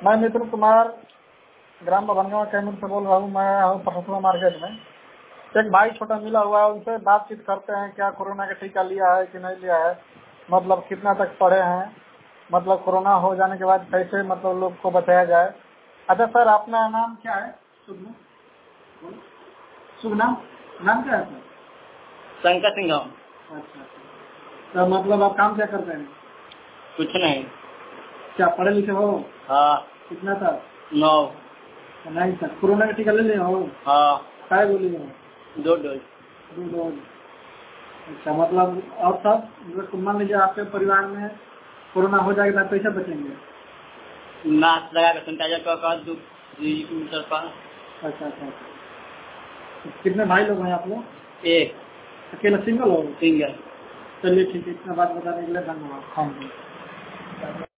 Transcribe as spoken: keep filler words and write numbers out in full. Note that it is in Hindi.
मैं मिथुन कुमार ग्राम बभनगांव कैमूर से बोल रहा हूँ। मैं हूँ परसुआ मार्केट में। एक भाई छोटा मिला हुआ है, उनसे बातचीत करते हैं क्या कोरोना का टीका लिया है कि नहीं लिया है, मतलब कितना तक पढ़े हैं, मतलब कोरोना हो जाने के बाद कैसे मतलब लोग को बचाया जाए। अच्छा सर, अपना नाम क्या है? शुभ नाम शुभ नाम नाम क्या है सर? शंकर सिंह। अच्छा, तो मतलब आप काम क्या करते हैं? कुछ नहीं। क्या पढ़े लिखे हो? हाँ। कितना था? नौ। नहीं सर, कोरोना का टीका ले लिए हो? हाँ। क्या बोली हो? दो डोज। दो डोज। अच्छा, मतलब और सब मान लीजिए आपके परिवार में कोरोना हो जाएगा तो कैसे बचेंगे? मास्क लगा कर सैनिटाइजर का का दो मीटर पर। अच्छा अच्छा, कितने भाई लोग हैं आप लोग? एक। अकेला सिंगल हो? सिंगल। चलिए ठीक है, इतना बात बताने के लिए धन्यवाद। हाँ जी।